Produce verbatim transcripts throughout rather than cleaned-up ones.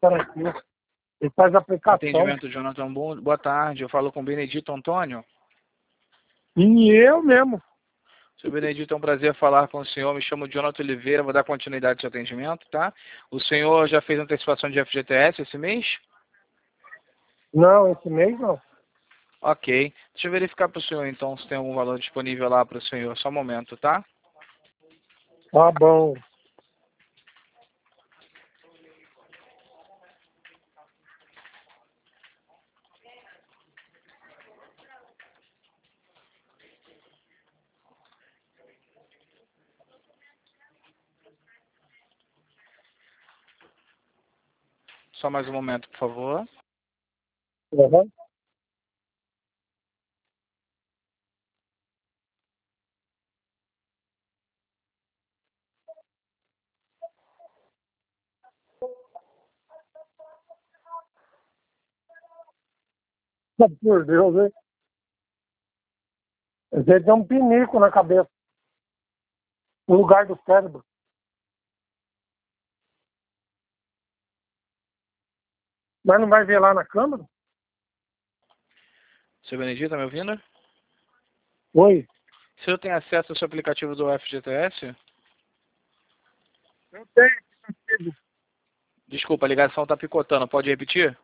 cara aqui. Ele faz aplicação. Atendimento, Jonathan. Bom, boa tarde. Eu falo com o Benedito Antônio. E eu mesmo. Seu Benedito, é um prazer falar com o senhor. Me chamo Jonathan Oliveira. Vou dar continuidade ao seu atendimento, tá? O senhor já fez antecipação de F G T S esse mês? Não, esse mês não. Ok. Deixa eu verificar para o senhor, então, se tem algum valor disponível lá para o senhor. Só um momento, tá? Tá bom. Só mais um momento, por favor. Uhum. Por Deus, hein? Ele tem um pinico na cabeça. No lugar do cérebro. Mas não vai ver lá na câmera? Seu Benedito, tá me ouvindo? Oi. O senhor tem acesso ao seu aplicativo do F G T S? Eu tenho. Desculpa, a ligação tá picotando. Pode repetir?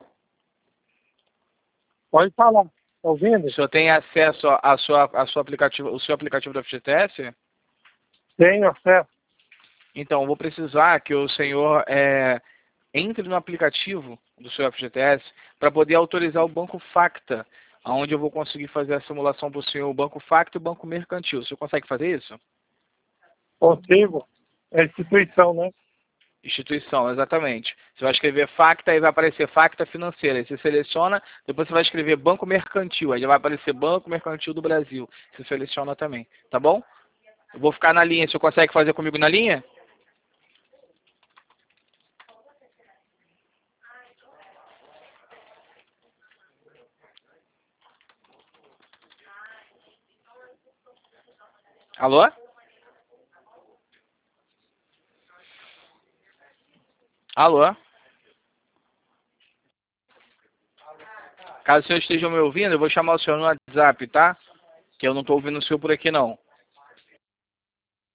Pode falar. Tá ouvindo? O senhor tem acesso a sua, a sua aplicativo, o seu aplicativo do F G T S? Tenho acesso. Então, eu vou precisar que o senhor é, entre no aplicativo do seu F G T S para poder autorizar o Banco Facta, onde eu vou conseguir fazer a simulação para o senhor, o Banco Facta e o Banco Mercantil. O senhor consegue fazer isso? Consigo. É instituição, né? Instituição, exatamente. Você vai escrever Facta e vai aparecer Facta Financeira. Aí você seleciona, depois você vai escrever Banco Mercantil. Aí já vai aparecer Banco Mercantil do Brasil. Você seleciona também, tá bom? Eu vou ficar na linha. O senhor consegue fazer comigo na linha? Alô? Alô? Caso o senhor esteja me ouvindo, eu vou chamar o senhor no WhatsApp, tá? Que eu não estou ouvindo o senhor por aqui, não.